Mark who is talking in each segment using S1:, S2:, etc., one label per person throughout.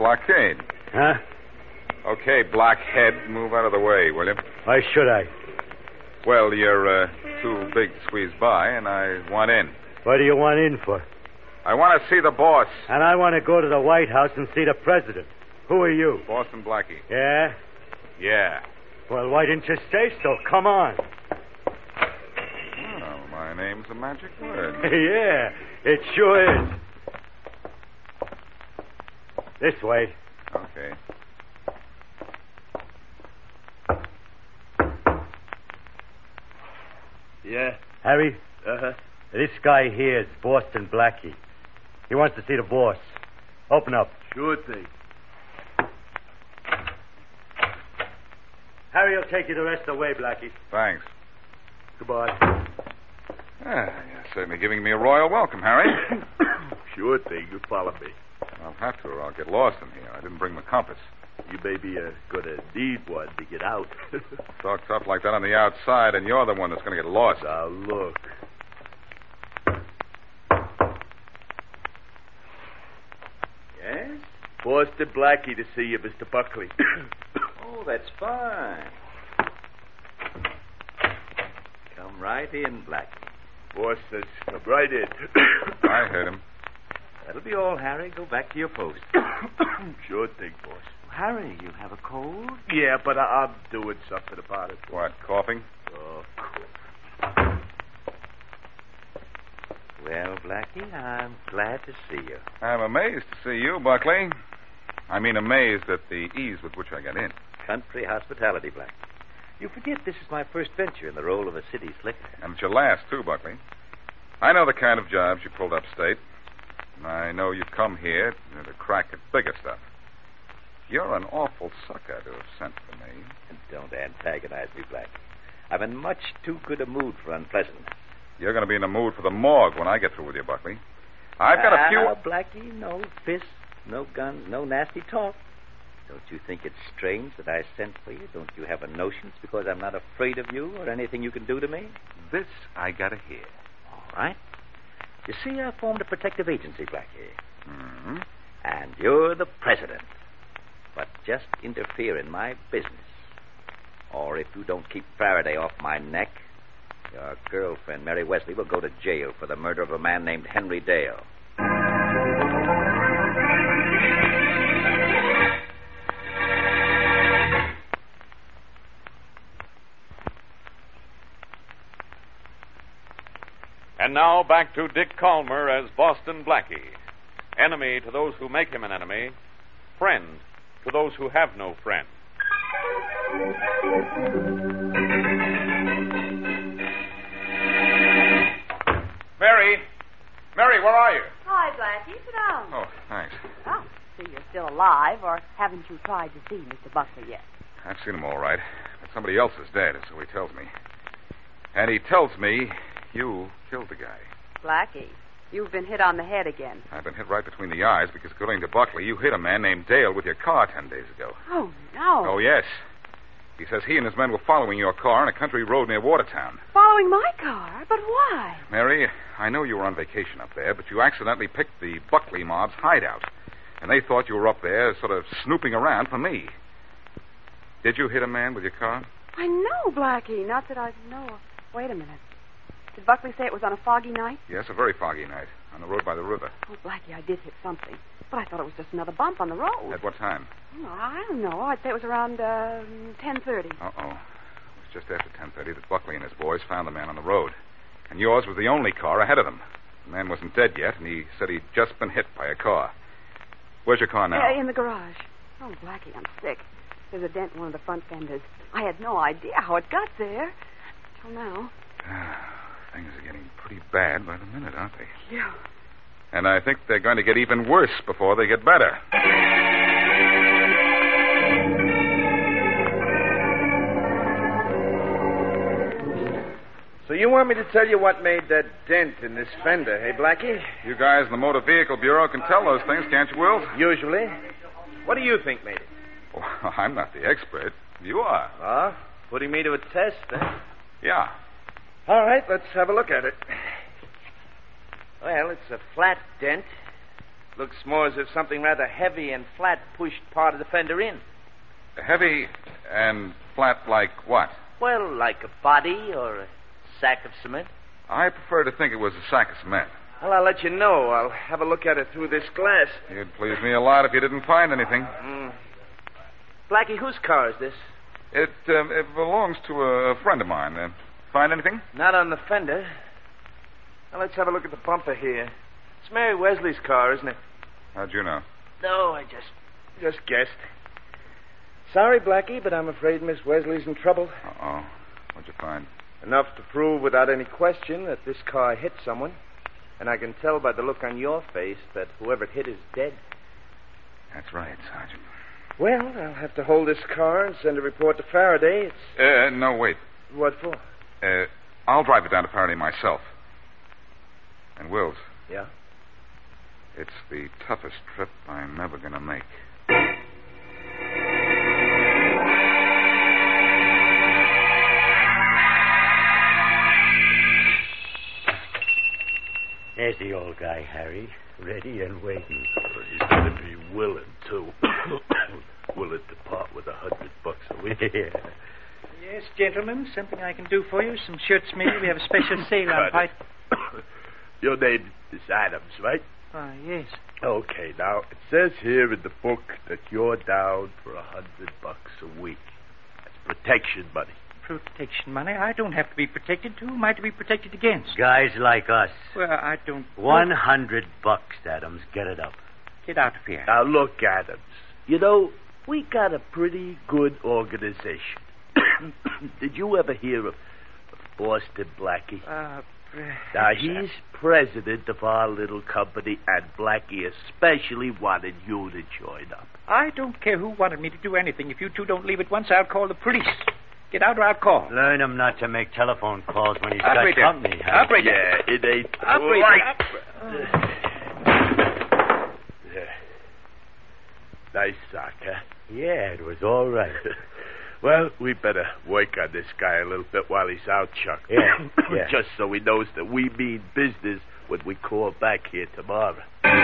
S1: blockade.
S2: Huh?
S1: Okay, blockhead, move out of the way, will you?
S2: Why should I?
S1: Well, you're too big to squeeze by, and I want in.
S2: What do you want in for?
S1: I want to see the boss.
S2: And I want to go to the White House and see the president. Who are you?
S1: Boston Blackie.
S2: Yeah?
S1: Yeah.
S2: Well, why didn't you say so? Come on.
S1: Well, my name's a magic word.
S2: Yeah, it sure is. This way.
S1: Okay.
S3: Yeah.
S2: Harry,
S3: Uh-huh.
S2: this guy here is Boston Blackie. He wants to see the boss. Open up.
S3: Sure thing.
S2: Harry will take you the rest of the way, Blackie.
S1: Thanks.
S2: Goodbye.
S1: You're certainly giving me a royal welcome, Harry.
S3: Sure thing. You follow me.
S1: I'll have to, or I'll get lost in here. I didn't bring my compass.
S3: You may be going to need one to get out.
S1: Talk tough like that on the outside, and you're the one that's going to get lost.
S3: Now, look. Yes? Boston Blackie to see you, Mr. Buckley.
S4: Oh, that's fine. Come right in, Blackie.
S3: Boss says come right in.
S1: I heard him.
S4: That'll be all, Harry. Go back to your post.
S3: Sure thing, boss.
S4: Harry, you have a cold?
S3: Yeah, but I'm doing something about it.
S1: What, coughing?
S3: Oh,
S4: Well, Blackie, I'm glad to see you.
S1: I'm amazed to see you, Buckley. I mean, amazed at the ease with which I got in.
S4: Country hospitality, Blackie. You forget this is my first venture in the role of a city slicker.
S1: And it's your last, too, Buckley. I know the kind of jobs you pulled upstate. And I know you've come here to crack at bigger stuff. You're an awful sucker to have sent for me.
S4: Don't antagonize me, Blackie. I'm in much too good a mood for unpleasantness.
S1: You're going to be in the mood for the morgue when I get through with you, Buckley. I've got a few...
S4: Blackie, no fists, no guns, no nasty talk. Don't you think it's strange that I sent for you? Don't you have a notion it's because I'm not afraid of you or anything you can do to me?
S1: This I got to hear.
S4: All right. You see, I formed a protective agency, Blackie.
S1: Mm-hmm.
S4: And you're the president. But just interfere in my business. Or if you don't keep Faraday off my neck, your girlfriend, Mary Wesley, will go to jail for the murder of a man named Henry Dale.
S5: And now back to Dick Calmer as Boston Blackie. Enemy to those who make him an enemy. Friend to those who have no friend.
S1: Mary! Mary, where are you?
S6: Hi, Blackie. Sit down.
S1: Oh, thanks.
S6: Oh, so you're still alive, or haven't you tried to see Mr. Buckley yet?
S1: I've seen him all right. But somebody else is dead, so he tells me. And he tells me you killed the guy.
S6: Blackie, you've been hit on the head again.
S1: I've been hit right between the eyes because, according to Buckley, you hit a man named Dale with your car 10 days ago.
S6: Oh, no.
S1: Oh, yes. He says he and his men were following your car on a country road near Watertown.
S6: Following my car? But why?
S1: Mary, I know you were on vacation up there, but you accidentally picked the Buckley mob's hideout. And they thought you were up there sort of snooping around for me. Did you hit a man with your car?
S6: I know, Blackie. Not that I know of. Wait a minute. Did Buckley say it was on a foggy night?
S1: Yes, a very foggy night, on the road by the river.
S6: Oh, Blackie, I did hit something. But I thought it was just another bump on the road.
S1: At what time?
S6: Oh, I don't know. I'd say it was around 10:30.
S1: Uh-oh. It was just after 10:30 that Buckley and his boys found the man on the road. And yours was the only car ahead of them. The man wasn't dead yet, and he said he'd just been hit by a car. Where's your car now?
S6: In the garage. Oh, Blackie, I'm sick. There's a dent in one of the front fenders. I had no idea how it got there. Till now.
S1: Things are getting pretty bad by the minute, aren't they?
S6: Yeah.
S1: And I think they're going to get even worse before they get better.
S7: So you want me to tell you what made that dent in this fender, hey, Blackie?
S1: You guys in the Motor Vehicle Bureau can tell those things, can't you, Will?
S7: Usually. What do you think made it?
S1: Well, I'm not the expert. You are.
S7: Ah, putting me to a test, eh?
S1: Yeah.
S7: All right, let's have a look at it. Well, it's a flat dent. Looks more as if something rather heavy and flat pushed part of the fender in.
S1: Heavy and flat like what?
S7: Well, like a body or a sack of cement.
S1: I prefer to think it was a sack of cement.
S7: Well, I'll let you know. I'll have a look at it through this glass.
S1: You'd please me a lot if you didn't find anything.
S7: Blackie, whose car is this?
S1: It belongs to a friend of mine. Find anything?
S7: Not on the fender. Well, let's have a look at the bumper here. It's Mary Wesley's car, isn't it?
S1: How'd you know?
S7: No, I just guessed. Sorry, Blackie, but I'm afraid Miss Wesley's in trouble.
S1: Uh-oh. What'd you find?
S7: Enough to prove without any question that this car hit someone. And I can tell by the look on your face that whoever it hit is dead.
S1: That's right, Sergeant.
S7: Well, I'll have to hold this car and send a report to Faraday.
S1: No, wait.
S7: What for?
S1: I'll drive it down to Faraday myself. And Wills.
S7: Yeah?
S1: It's the toughest trip I'm ever going to make.
S2: There's the old guy, Harry, ready and waiting.
S3: He's going to be willing, too. Willing to part with $100 a week.
S2: Yeah.
S8: Yes, gentlemen, something I can do for you. Some shirts, maybe. We have a special sale on pipe.
S3: Your name is Adams, right?
S8: Yes.
S3: Okay, now, it says here in the book that you're down for $100 a week. That's protection money.
S8: Protection money? I don't have to be protected. Who am I to be protected against?
S2: Guys like us.
S8: Well, I don't...
S2: $100, Adams. Get it up.
S8: Get out of here.
S3: Now, look, Adams. You know, we got a pretty good organization. Did you ever hear of Boston Blackie? Now, he's president of our little company, and Blackie especially wanted you to join up.
S8: I don't care who wanted me to do anything. If you two don't leave at once, I'll call the police. Get out or I'll call.
S2: Learn him not to make telephone calls when he's
S8: Operator.
S2: got company. Harry.
S8: Operator.
S3: Yeah, it ain't
S8: Operator.
S3: Yeah. Nice sock, huh?
S2: Yeah, it was all right.
S3: Well, we better work on this guy a little bit while he's out, Chuck.
S2: Yeah, yeah.
S3: Just so he knows that we mean business when we call back here tomorrow.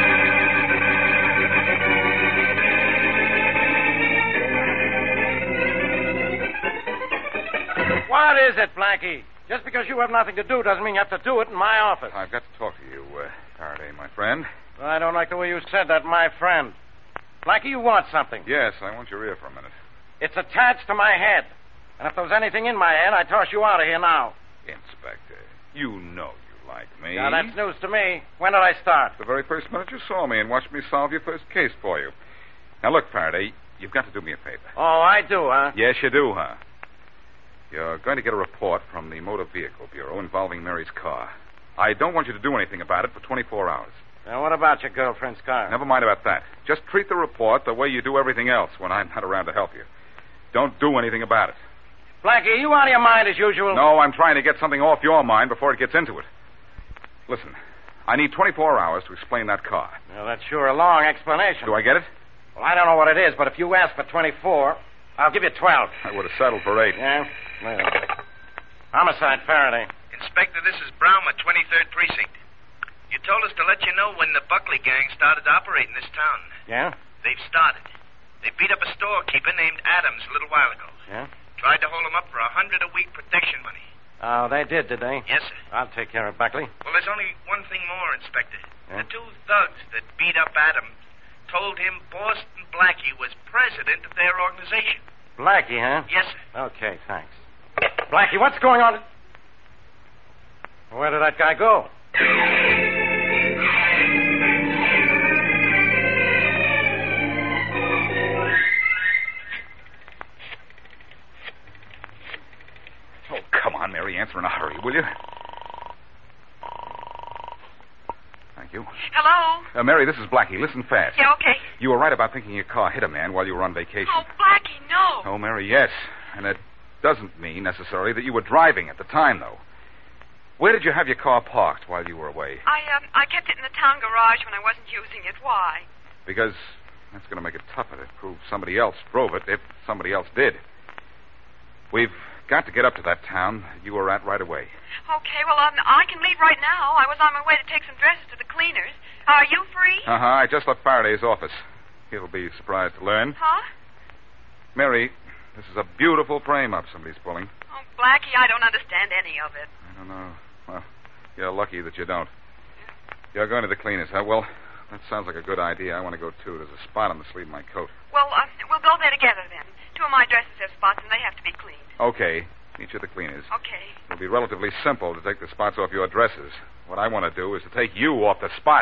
S9: What is it, Blackie? Just because you have nothing to do doesn't mean you have to do it in my office.
S1: I've got to talk to you, Faraday, my friend.
S9: I don't like the way you said that, my friend. Blackie, you want something.
S1: Yes, I want your ear for a minute.
S9: It's attached to my head. And if there was anything in my head, I'd toss you out of here now.
S1: Inspector, you know you like me.
S9: Now, that's news to me. When did I start?
S1: The very first minute you saw me and watched me solve your first case for you. Now, look, Faraday, you've got to do me a favor.
S9: Oh, I do, huh?
S1: Yes, you do, huh? You're going to get a report from the Motor Vehicle Bureau involving Mary's car. I don't want you to do anything about it for 24 hours.
S9: Now, what about your girlfriend's car?
S1: Never mind about that. Just treat the report the way you do everything else when I'm not around to help you. Don't do anything about it.
S9: Blackie, are you out of your mind as usual?
S1: No, I'm trying to get something off your mind before it gets into it. Listen, I need 24 hours to explain that car.
S9: Well, that's sure a long explanation.
S1: Do I get it?
S9: Well, I don't know what it is, but if you ask for 24, I'll give you 12.
S1: I would have settled for 8.
S9: Yeah? Well. Homicide, Faraday.
S10: Inspector, this is Brown with 23rd Precinct. You told us to let you know when the Buckley gang started operating this town.
S9: Yeah?
S10: They've started. They beat up a storekeeper named Adams a little while ago.
S9: Yeah?
S10: Tried to hold him up for $100 a week protection money.
S9: Oh, they did they?
S10: Yes, sir.
S9: I'll take care of Buckley.
S10: Well, there's only one thing more, Inspector.
S9: Yeah?
S10: The two thugs that beat up Adams told him Boston Blackie was president of their organization.
S9: Blackie, huh?
S10: Yes, sir.
S9: Okay, thanks. Blackie, what's going on? Where did that guy go?
S1: Oh, come on, Mary. Answer in a hurry, will you? Thank you.
S11: Hello?
S1: Mary, this is Blackie. Listen fast.
S11: Yeah, okay.
S1: You were right about thinking your car hit a man while you were on vacation.
S11: Oh, Blackie, no.
S1: Oh, Mary, yes. And it doesn't mean necessarily that you were driving at the time, though. Where did you have your car parked while you were away?
S11: I kept it in the town garage when I wasn't using it. Why?
S1: Because that's going to make it tougher to prove somebody else drove it if somebody else did. We've got to get up to that town you were at right away.
S11: Okay, well, I can leave right now. I was on my way to take some dresses to the cleaners. Are you free?
S1: Uh-huh. I just left Faraday's office. He'll be surprised to learn.
S11: Huh?
S1: Mary, this is a beautiful frame-up somebody's pulling.
S11: Oh, Blackie, I don't understand any of it.
S1: I don't know. Well, you're lucky that you don't. You're going to the cleaners, huh? Well, that sounds like a good idea. I want to go, too. There's a spot on the sleeve of my coat.
S11: Well, we'll go there together, then. 2 of my dresses have spots, and they have to be cleaned.
S1: Okay. Meet you at the cleaners.
S11: Okay.
S1: It'll be relatively simple to take the spots off your dresses. What I want to do is to take you off the spot.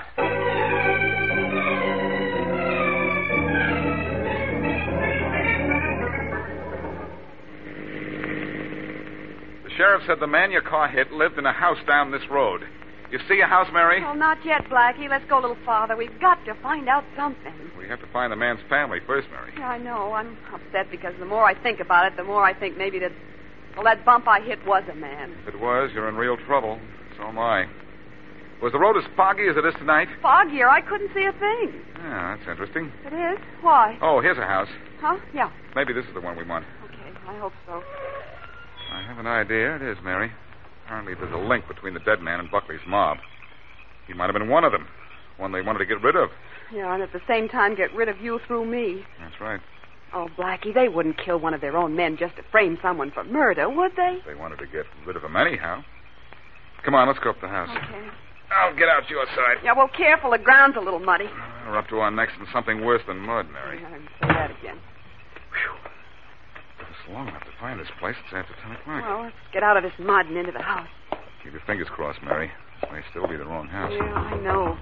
S1: The sheriff said the man your car hit lived in a house down this road. You see a house, Mary?
S6: Oh, not yet, Blackie. Let's go a little farther. We've got to find out something.
S1: We have to find the man's family first, Mary.
S6: Yeah, I know. I'm upset because the more I think about it, the more I think maybe that bump I hit was a man.
S1: If it was, you're in real trouble. So am I. Was the road as foggy as it is tonight?
S6: Foggier? I couldn't see a thing.
S1: Yeah, that's interesting.
S6: It is? Why?
S1: Oh, here's a house.
S6: Huh? Yeah.
S1: Maybe this is the one we want.
S6: Okay, I hope so.
S1: I have an idea. It is, Mary. Apparently there's a link between the dead man and Buckley's mob. He might have been one of them. One they wanted to get rid of.
S6: Yeah, and at the same time get rid of you through me.
S1: That's right.
S6: Oh, Blackie, they wouldn't kill one of their own men just to frame someone for murder, would they?
S1: They wanted to get rid of him anyhow. Come on, let's go up the house.
S6: Okay.
S1: I'll get out your side.
S6: Yeah, well, careful. The ground's a little muddy.
S1: We're up to our necks in something worse than mud, Mary.
S6: Yeah, say that again.
S1: Whew. It's long enough to find this place. It's after 10 o'clock.
S6: Well, let's get out of this mud and into the house.
S1: Keep your fingers crossed, Mary. This may still be the wrong house.
S6: Yeah, I know.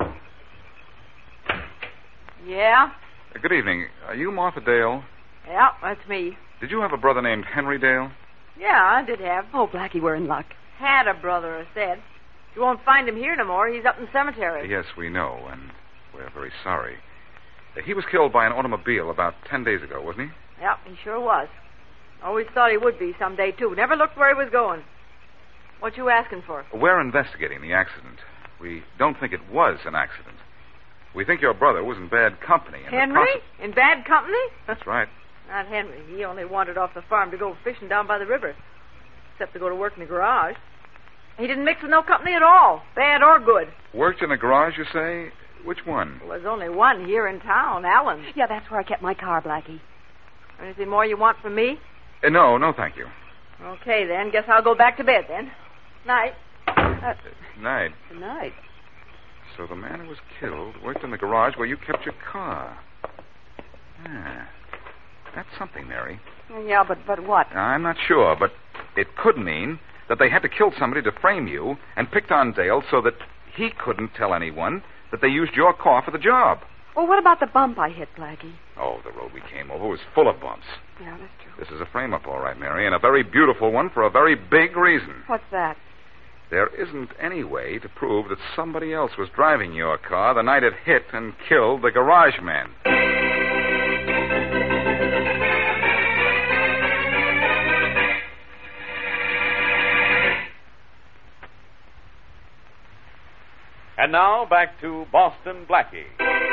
S6: Yeah?
S1: Good evening. Are you Martha Dale?
S6: Yeah, that's me.
S1: Did you have a brother named Henry Dale?
S6: Yeah, I did have. Oh, Blackie, we're in luck.
S12: Had a brother, I said. You won't find him here no more. He's up in the cemetery.
S1: Yes, we know, and we're very sorry. He was killed by an automobile about 10 days ago, wasn't he?
S12: Yep, he sure was. Always thought he would be someday, too. Never looked where he was going. What you asking for?
S1: We're investigating the accident. We don't think it was an accident. We think your brother was in bad company.
S12: Henry? In bad company?
S1: That's right.
S12: Not Henry. He only wandered off the farm to go fishing down by the river. Except to go to work in the garage. He didn't mix with no company at all, bad or good.
S1: Worked in a garage, you say? Which one?
S12: Well, there's only one here in town, Allen's.
S6: Yeah, that's where I kept my car, Blackie.
S12: Anything more you want from me?
S1: No, thank you.
S12: Okay, then. Guess I'll go back to bed, then. Night.
S1: Night.
S6: Good night.
S1: So the man who was killed worked in the garage where you kept your car. Ah, that's something, Mary.
S6: Yeah, but what?
S1: I'm not sure, but it could mean that they had to kill somebody to frame you and picked on Dale so that he couldn't tell anyone that they used your car for the job.
S6: Well, what about the bump I hit, Blackie?
S1: Oh, the road we came over was full of bumps.
S6: Yeah, that's true.
S1: This is a frame-up, all right, Mary, and a very beautiful one for a very big reason.
S6: What's that?
S1: There isn't any way to prove that somebody else was driving your car the night it hit and killed the garage man.
S5: And now, back to Boston Blackie.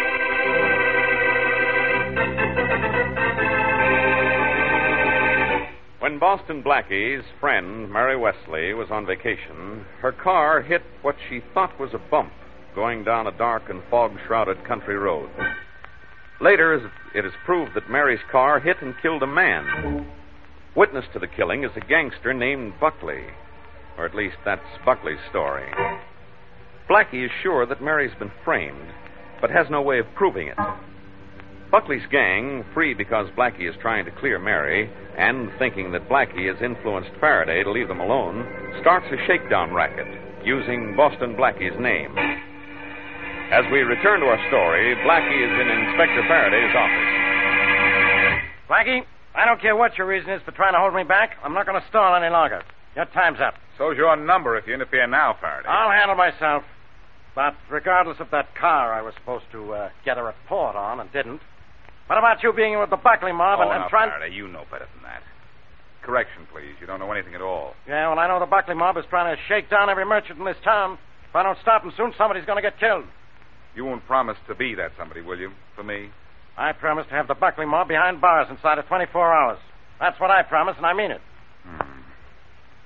S5: When Boston Blackie's friend, Mary Wesley, was on vacation, her car hit what she thought was a bump going down a dark and fog-shrouded country road. Later, it is proved that Mary's car hit and killed a man. Witness to the killing is a gangster named Buckley, or at least that's Buckley's story. Blackie is sure that Mary's been framed, but has no way of proving it. Buckley's gang, free because Blackie is trying to clear Mary, and thinking that Blackie has influenced Faraday to leave them alone, starts a shakedown racket using Boston Blackie's name. As we return to our story, Blackie is in Inspector Faraday's office.
S9: Blackie, I don't care what your reason is for trying to hold me back. I'm not going to stall any longer. Your time's up.
S1: So's your number if you interfere now, Faraday.
S9: I'll handle myself. But regardless of that car I was supposed to get a report on and didn't, what about you being in with the Buckley mob and trying...
S1: Faraday, you know better than that. Correction, please. You don't know anything at all.
S9: Yeah, well, I know the Buckley mob is trying to shake down every merchant in this town. If I don't stop them soon, somebody's going to get killed.
S1: You won't promise to be that somebody, will you, for me?
S9: I promise to have the Buckley mob behind bars inside of 24 hours. That's what I promise, and I mean it.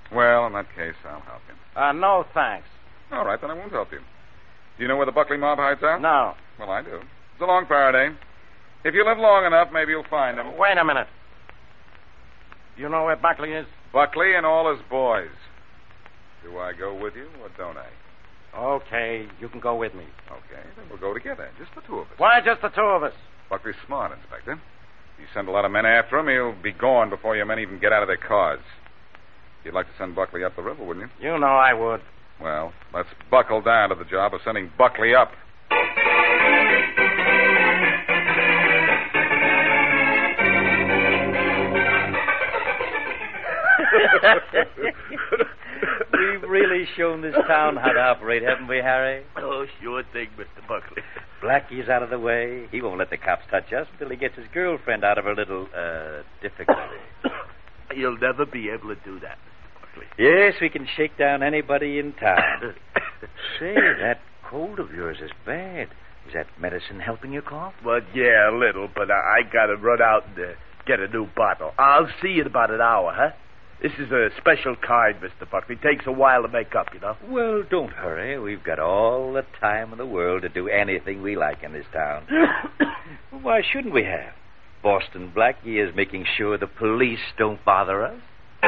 S1: Well, in that case, I'll help you.
S9: No, thanks.
S1: All right, then I won't help you. Do you know where the Buckley mob hides out?
S9: No.
S1: Well, I do. It's along Faraday. If you live long enough, maybe you'll find him.
S9: Wait a minute. You know where Buckley is?
S1: Buckley and all his boys. Do I go with you or don't I?
S9: Okay, you can go with me.
S1: Okay, then we'll go together. Just the two of us.
S9: Why just the two of us?
S1: Buckley's smart, Inspector. If you send a lot of men after him, he'll be gone before your men even get out of their cars. You'd like to send Buckley up the river, wouldn't you?
S9: You know I would.
S1: Well, let's buckle down to the job of sending Buckley up.
S4: We've really shown this town how to operate, haven't we, Harry?
S3: Oh, sure thing, Mr. Buckley.
S4: Blackie's out of the way. He won't let the cops touch us until he gets his girlfriend out of her little, difficulty.
S3: You'll never be able to do that, Mr. Buckley.
S4: Yes, we can shake down anybody in town. Say, that cold of yours is bad. Is that medicine helping your cough?
S3: Well, yeah, a little, but I gotta run out and get a new bottle. I'll see you in about an hour, huh? This is a special kind, Mr. Buckley. Takes a while to make up, you know.
S4: Well, don't hurry. We've got all the time in the world to do anything we like in this town. Well, why shouldn't we have? Boston Blackie is making sure the police don't bother us.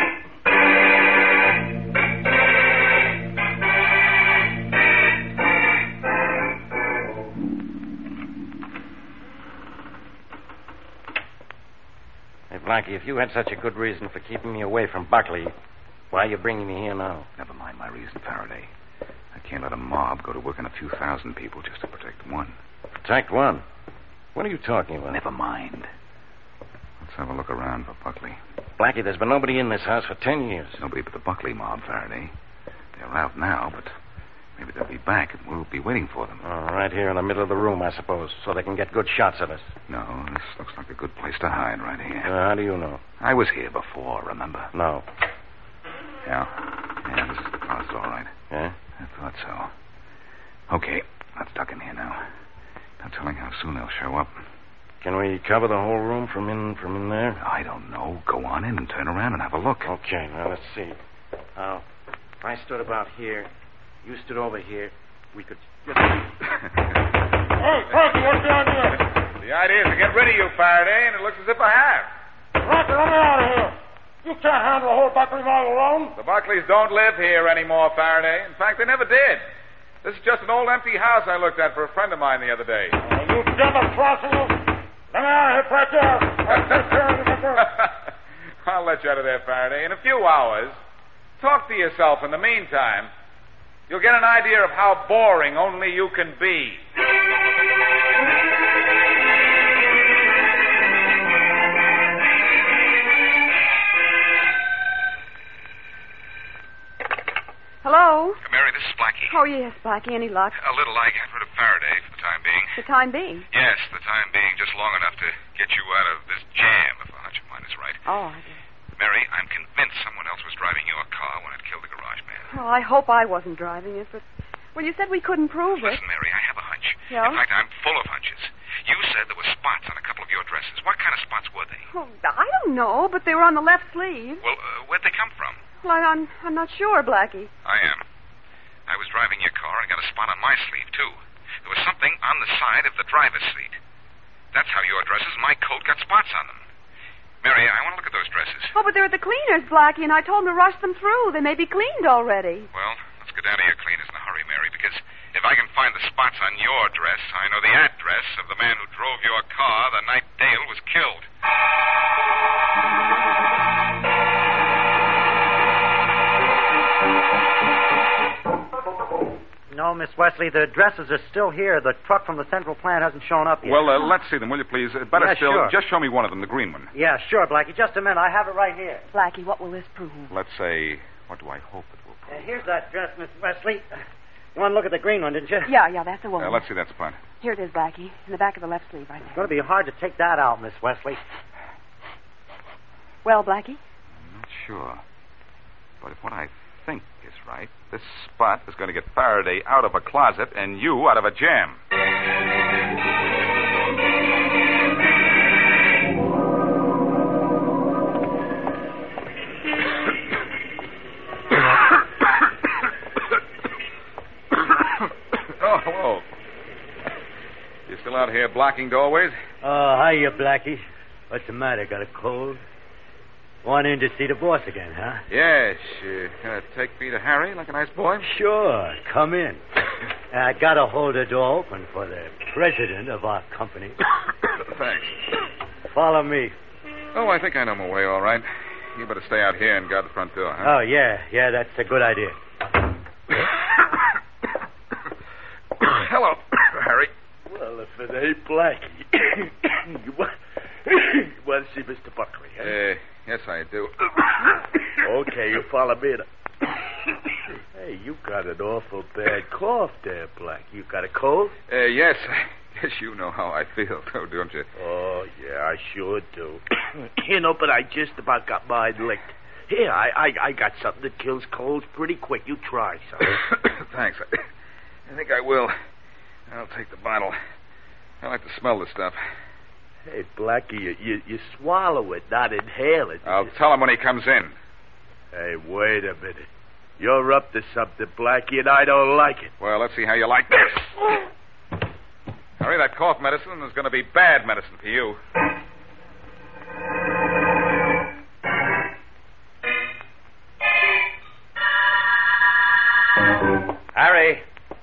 S9: Hey, Blackie, if you had such a good reason for keeping me away from Buckley, why are you bringing me here now?
S1: Never mind my reason, Faraday. I can't let a mob go to work on a few thousand people just to protect one.
S9: Protect one? What are you talking about?
S1: Never mind. Let's have a look around for Buckley.
S9: Blackie, there's been nobody in this house for 10 years.
S1: Nobody but the Buckley mob, Faraday. They're out now, but maybe they'll be back and we'll be waiting for them.
S9: Right here in the middle of the room, I suppose, so they can get good shots of us.
S1: No, this looks like a good place to hide right here.
S9: How do you know?
S1: I was here before, remember?
S9: No.
S1: Yeah, this is the closet, all right.
S9: Yeah?
S1: I thought so. Okay, let's duck in here now. No telling how soon they'll show up.
S9: Can we cover the whole room from in there?
S1: I don't know. Go on in and turn around and have a look.
S9: Okay, now let's see. Now, if I stood about here, you stood over here, we could get...
S13: Hey, Frankie, what's the idea?
S1: The idea is to get rid of you, Faraday, and it looks as if I have.
S13: Frankie, let me out of here. You can't handle the whole Buckley mob alone.
S1: The Buckleys don't live here anymore, Faraday. In fact, they never did. This is just an old empty house I looked at for a friend of mine the other day.
S13: You double-crossing us. Let me out of here, Frankie. I'll take care of you.
S1: I'll let you out of there, Faraday, in a few hours. Talk to yourself in the meantime. You'll get an idea of how boring only you can be.
S6: Hello?
S10: Mary, this is Blackie.
S6: Oh, yes, Blackie. Any luck?
S10: A little. I got rid of Faraday for the time being.
S6: The time being?
S10: Yes, the time being. Just long enough to get you out of this jam, if a hunch of mine is right.
S6: Oh, I guess.
S10: Mary, I'm convinced someone else was driving your car when it killed the garage man.
S6: Oh, I hope I wasn't driving it, but... Well, you said we couldn't prove it.
S10: Listen, Mary, I have a hunch.
S6: Yeah?
S10: In fact, I'm full of hunches. You said there were spots on a couple of your dresses. What kind of spots were they?
S6: Oh, I don't know, but they were on the left sleeve.
S10: Well, where'd they come from?
S6: Well, I'm not sure, Blackie.
S10: I am. I was driving your car and got a spot on my sleeve, too. There was something on the side of the driver's seat. That's how your dresses and my coat got spots on them. Mary, I want to look at those dresses.
S6: Oh, but they're at the cleaners, Blackie, and I told them to rush them through. They may be cleaned already.
S10: Well, let's get down to your cleaners in a hurry, Mary, because if I can find the spots on your dress, I know the address of the man who drove your car the night Dale was killed.
S2: No, Miss Wesley, the dresses are still here. The truck from the central plant hasn't shown up yet.
S1: Well, let's see them, will you, please? Better
S2: Yeah,
S1: still,
S2: sure.
S1: just show me one of them, the green one.
S2: Yeah, sure, Blackie. Just a minute. I have it right here.
S6: Blackie, what will this prove?
S1: Let's say, what do I hope it will prove?
S2: Here's that dress, Miss Wesley. You want to look at the green one, didn't you?
S6: Yeah, that's the one.
S1: Let's see that spot.
S6: Here it is, Blackie, in the back of the left sleeve right
S2: It's
S6: there.
S2: going to be hard to take that out, Miss Wesley.
S6: Well, Blackie?
S1: I'm not sure. But if what I think is right, this spot is going to get Faraday out of a closet and you out of a jam. here blocking doorways.
S2: Oh, hiya, Blackie. What's the matter? Got a cold? Want in to see the boss again, huh?
S1: Yes. Gonna take me to Harry like a nice boy?
S2: Sure. Come in. I gotta hold the door open for the president of our company.
S1: Thanks.
S2: Follow me.
S1: Oh, I think I know my way all right. You better stay out here and guard the front door, huh?
S2: Oh, yeah. Yeah, that's a good idea.
S1: Hello, Harry.
S3: Well, if it ain't Blackie. You want to see Mr. Buckley, huh?
S1: Yes, I do.
S3: Okay, you follow me. Hey, you got an awful bad cough there, Blackie. You got a cold?
S1: Yes. Yes, you know how I feel, though, don't you?
S3: Oh, yeah, I sure do. But I just about got mine licked. Here, I got something that kills colds pretty quick. You try some.
S1: Thanks. I think I will. I'll take the bottle. I like to smell this stuff.
S3: Hey, Blackie, you swallow it, not inhale it.
S1: I'll tell him when he comes in.
S3: Hey, wait a minute. You're up to something, Blackie, and I don't like it.
S1: Well, let's see how you like this. Harry, that cough medicine is going to be bad medicine for you.
S4: Harry.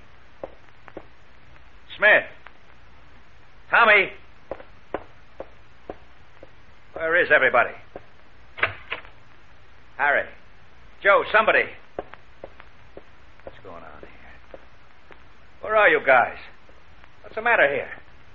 S4: Smith. Tommy. Where is everybody? Harry. Joe, somebody. What's going on here? Where are you guys? What's the matter here?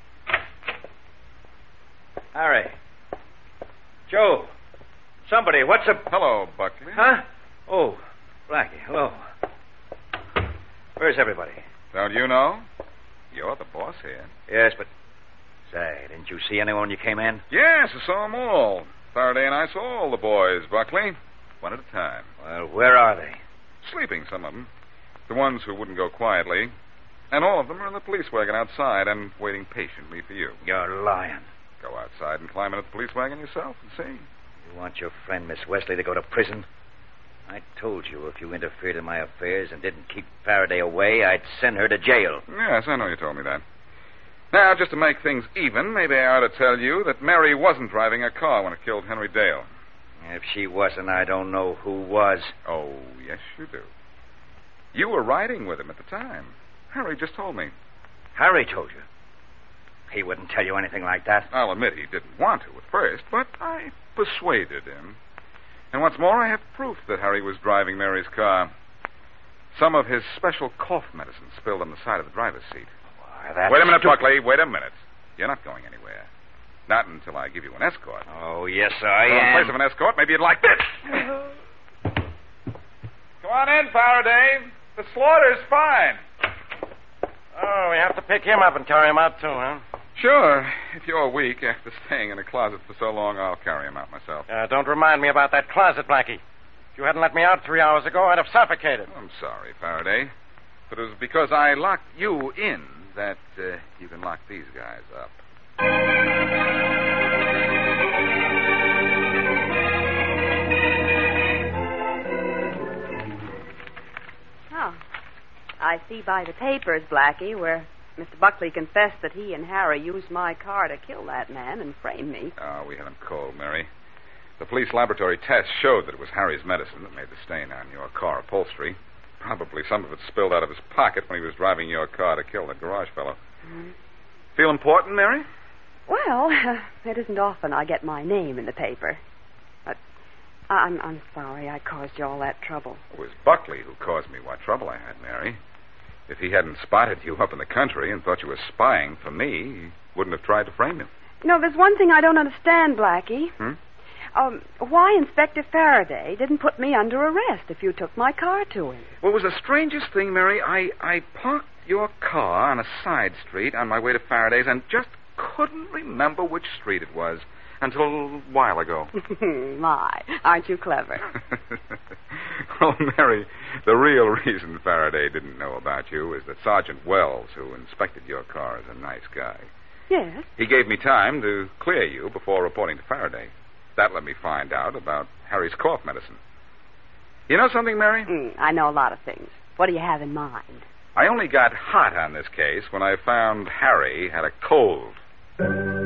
S4: Harry. Joe. Somebody. What's the...
S1: Hello, Buckley.
S4: Huh? Oh, Blackie. Hello. Where's everybody?
S1: Don't you know? You're the boss here.
S4: Yes, but... Say, didn't you see anyone when you came in?
S1: Yes, I saw them all. Faraday and I saw all the boys, Buckley. One at a time.
S4: Well, where are they?
S1: Sleeping, some of them. The ones who wouldn't go quietly. And all of them are in the police wagon outside and waiting patiently for you.
S4: You're lying.
S1: Go outside and climb into the police wagon yourself and see.
S4: You want your friend, Miss Wesley, to go to prison? I told you if you interfered in my affairs and didn't keep Faraday away, I'd send her to jail.
S1: Yes, I know you told me that. Now, just to make things even, maybe I ought to tell you that Mary wasn't driving a car when it killed Henry Dale.
S4: If she wasn't, I don't know who was.
S1: Oh, yes, you do. You were riding with him at the time. Harry just told me.
S4: Harry told you? He wouldn't tell you anything like that.
S1: I'll admit he didn't want to at first, but I persuaded him. And what's more, I have proof that Harry was driving Mary's car. Some of his special cough medicine spilled on the side of the driver's seat. Wait a minute, Buckley. Wait a minute. You're not going anywhere. Not until I give you an escort.
S4: Oh, yes, I am.
S1: In place of an escort, maybe you'd like this. Come on in, Faraday. The slaughter's fine.
S9: Oh, we have to pick him up and carry him out, too, huh?
S1: Sure. If you're weak, after staying in a closet for so long, I'll carry him out myself.
S9: Don't remind me about that closet, Blackie. If you hadn't let me out 3 hours ago, I'd have suffocated.
S1: I'm sorry, Faraday. But it was because I locked you in that you can lock these guys up.
S6: Oh, I see by the papers, Blackie, where Mr. Buckley confessed that he and Harry used my car to kill that man and frame me.
S1: Oh, we had him cold, Mary. The police laboratory tests showed that it was Harry's medicine that made the stain on your car upholstery. Probably some of it spilled out of his pocket when he was driving your car to kill that garage fellow. Mm-hmm. Feel important, Mary?
S6: Well, it isn't often I get my name in the paper. But I'm sorry I caused you all that trouble.
S1: It was Buckley who caused me what trouble I had, Mary. If he hadn't spotted you up in the country and thought you were spying for me, he wouldn't have tried to frame you.
S6: You know, there's one thing I don't understand, Blackie. Why Inspector Faraday didn't put me under arrest if you took my car to him?
S1: Well, it was the strangest thing, Mary. I parked your car on a side street on my way to Faraday's and just couldn't remember which street it was until a while ago.
S6: My, aren't you clever?
S1: Well, Mary, the real reason Faraday didn't know about you is that Sergeant Wells, who inspected your car, is a nice guy.
S6: Yes?
S1: He gave me time to clear you before reporting to Faraday. That let me find out about Harry's cough medicine. You know something, Mary?
S6: I know a lot of things. What do you have in mind?
S1: I only got hot on this case when I found Harry had a cold.